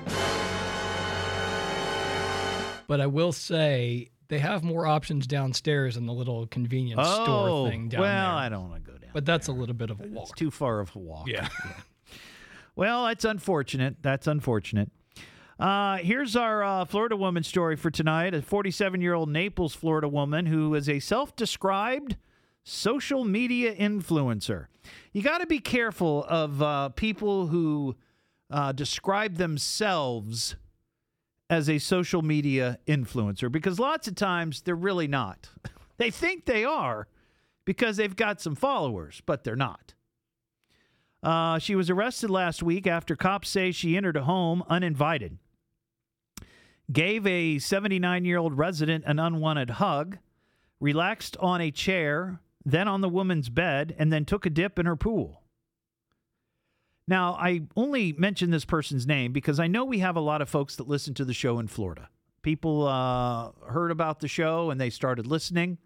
But I will say they have more options downstairs in the little convenience store thing down there. Well, I don't want to go down. But that's a little bit of a walk. It's too far of a walk. Yeah. Well, that's unfortunate. That's unfortunate. Here's our Florida woman story for tonight. A 47-year-old Naples, Florida woman who is a self-described social media influencer. You got to be careful of people who describe themselves as a social media influencer, because lots of times they're really not. They think they are because they've got some followers, but they're not. She was arrested last week after cops say she entered a home uninvited, gave a 79-year-old resident an unwanted hug, relaxed on a chair, then on the woman's bed, and then took a dip in her pool. Now, I only mention this person's name because I know we have a lot of folks that listen to the show in Florida. People heard about the show and they started listening.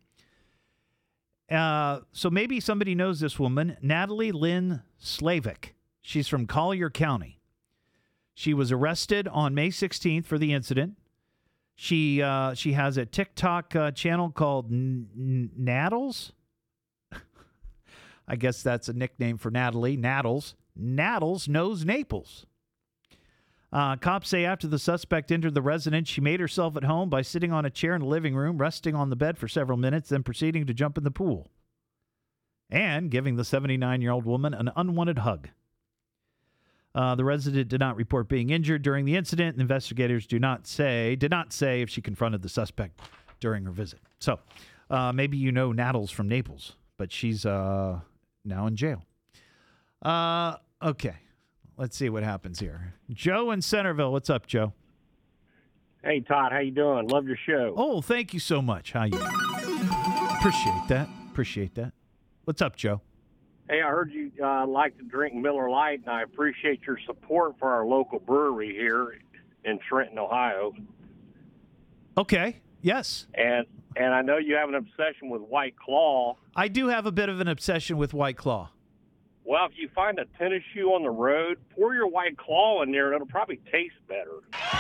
So maybe somebody knows this woman, Natalie Lynn Slavic. She's from Collier County. She was arrested on May 16th for the incident. She has a TikTok channel called Naddles. I guess that's a nickname for Natalie. Naddles. Naddles Knows Naples. Cops say after the suspect entered the residence, she made herself at home by sitting on a chair in the living room, resting on the bed for several minutes, then proceeding to jump in the pool and giving the 79-year-old woman an unwanted hug. The resident did not report being injured during the incident. Investigators did not say if she confronted the suspect during her visit. So maybe you know Naddles from Naples, but she's now in jail. Okay. Let's see what happens here. Joe in Centerville. What's up, Joe? Hey, Todd. How you doing? Love your show. Oh, thank you so much. How you doing? Appreciate that. What's up, Joe? Hey, I heard you like to drink Miller Lite, and I appreciate your support for our local brewery here in Trenton, Ohio. Okay. Yes. And I know you have an obsession with White Claw. I do have a bit of an obsession with White Claw. Well, if you find a tennis shoe on the road, pour your White Claw in there, and it'll probably taste better.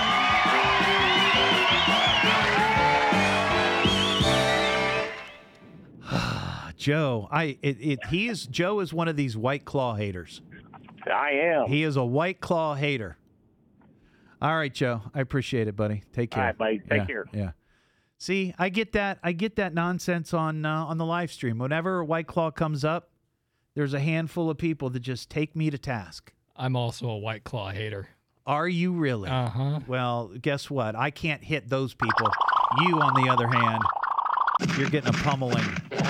Joe, Joe is one of these White Claw haters. I am. He is a White Claw hater. All right, Joe. I appreciate it, buddy. Take care. All right, buddy. Take care. Yeah. See, I get that nonsense on the live stream. Whenever White Claw comes up, there's a handful of people that just take me to task. I'm also a White Claw hater. Are you really? Uh-huh. Well, guess what? I can't hit those people. You, on the other hand, you're getting a pummeling.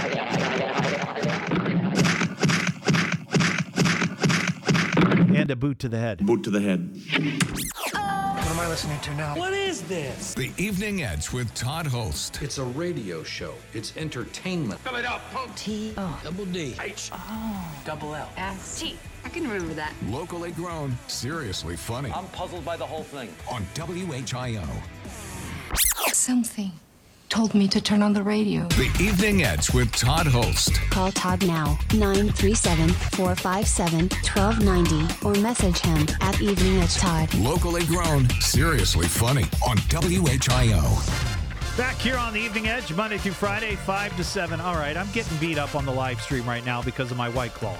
And a boot to the head. Boot to the head. What am I listening to now? What is this? The Evening Edge with Todd Holst. It's a radio show. It's entertainment. Fill it up, punk. T-O-double-D. Double-L. S-T. I can remember that. Locally grown, seriously funny. I'm puzzled by the whole thing. On WHIO. Something told me to turn on the radio. The Evening Edge with Todd Holst. Call Todd now, 937-457-1290, or message him at Evening Edge Todd. Locally grown, seriously funny on WHIO. Back here on the Evening Edge, Monday through Friday, 5 to 7. All right, I'm getting beat up on the live stream right now because of my White Claw.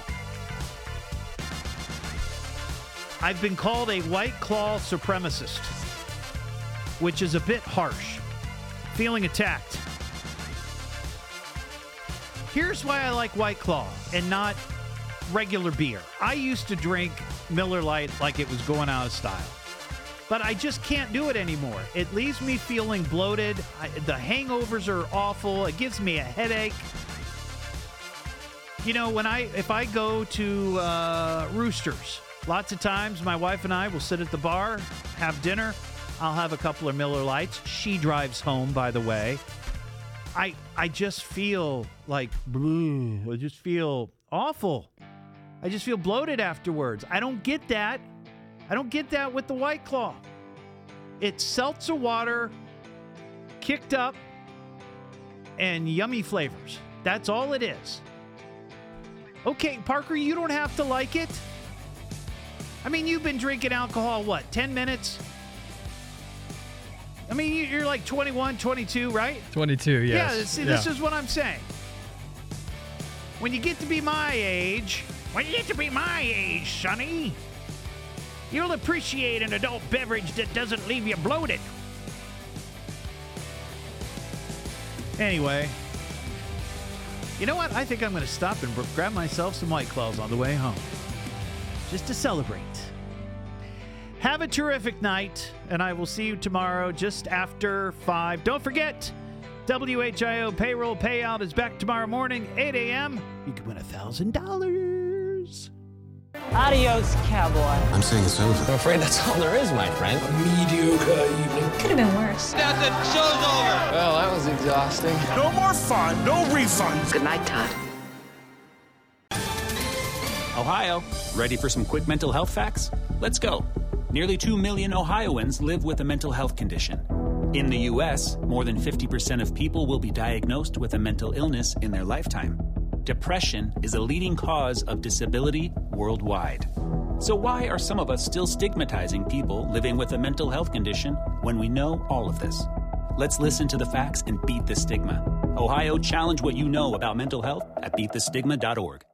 I've been called a White Claw supremacist, which is a bit harsh. Feeling attacked. Here's why I like White Claw and not regular beer. I used to drink Miller Lite like it was going out of style. But I just can't do it anymore. It leaves me feeling bloated. The hangovers are awful. It gives me a headache. You know, if I go to Roosters, lots of times my wife and I will sit at the bar, have dinner. I'll have a couple of Miller Lights. She drives home, by the way. I just feel like, I just feel awful. I just feel bloated afterwards. I don't get that. I don't get that with the White Claw. It's seltzer water, kicked up, and yummy flavors. That's all it is. Okay, Parker, you don't have to like it. I mean, you've been drinking alcohol, 10 minutes? I mean, you're like 21, 22, right? 22, yes. Yeah, see, this is what I'm saying. When you get to be my age, Sonny, you'll appreciate an adult beverage that doesn't leave you bloated. Anyway, you know what? I think I'm going to stop and grab myself some White Claws on the way home, just to celebrate. Have a terrific night, and I will see you tomorrow just after 5. Don't forget, WHIO payroll payout is back tomorrow morning, 8 a.m. You can win $1,000. Adios, cowboy. I'm saying it's over. I'm afraid that's all there is, my friend. A mediocre evening. Could have been worse. That's it. Show's over. Well, that was exhausting. No more fun. No refunds. Good night, Todd. Ohio, ready for some quick mental health facts? Let's go. Nearly 2 million Ohioans live with a mental health condition. In the U.S., more than 50% of people will be diagnosed with a mental illness in their lifetime. Depression is a leading cause of disability worldwide. So why are some of us still stigmatizing people living with a mental health condition when we know all of this? Let's listen to the facts and beat the stigma. Ohio, challenge what you know about mental health at beatthestigma.org.